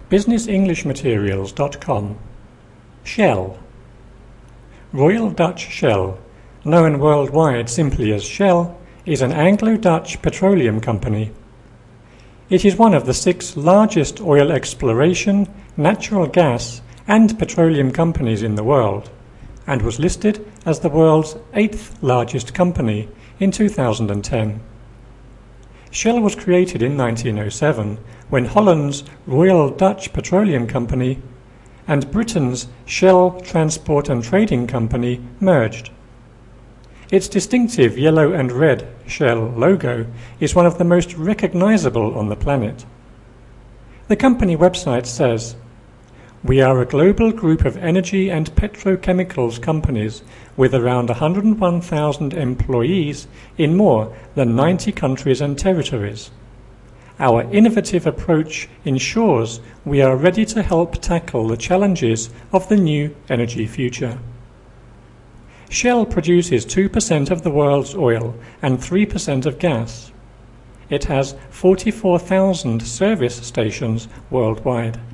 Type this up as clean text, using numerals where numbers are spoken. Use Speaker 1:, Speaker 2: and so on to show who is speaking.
Speaker 1: businessenglishmaterials.com. Shell. Royal Dutch Shell, known worldwide simply as Shell, is an Anglo-Dutch petroleum company. It is one of the 6 largest oil exploration, natural gas and petroleum companies in the world, and was listed as the world's 8th largest company in 2010. Shell was created in 1907 when Holland's Royal Dutch Petroleum Company and Britain's Shell Transport and Trading Company merged. Its distinctive yellow and red Shell logo is one of the most recognizable on the planet. The company website says, "We are a global group of energy and petrochemicals companies with around 101,000 employees in more than 90 countries and territories. Our innovative approach ensures we are ready to help tackle the challenges of the new energy future." Shell produces 2% of the world's oil and 3% of gas. It has 44,000 service stations worldwide.